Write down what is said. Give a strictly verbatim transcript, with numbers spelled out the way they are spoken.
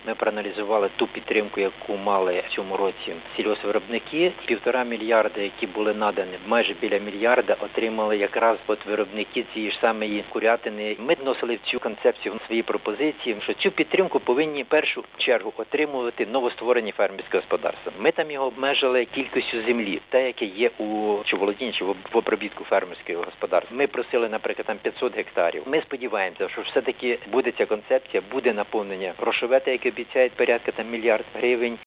Ми проаналізували ту підтримку, яку мали в цьому році сільгоспвиробники. Півтора мільярда, які були надані, майже біля мільярда отримали якраз от виробники цієї ж самої курятини. Ми вносили в цю концепцію свої пропозиції, що цю підтримку повинні в першу чергу отримувати новостворені фермерські господарства. Ми там його обмежили кількістю землі, те, яке є у чи володінні, чи в обробітку фермерського господарства. Ми просили, наприклад, там п'ятсот гектарів. Ми сподіваємося, що все-таки буде ця концепція, буде наповнення грошове, те, яке обіцяють порядка там мільярд гривень.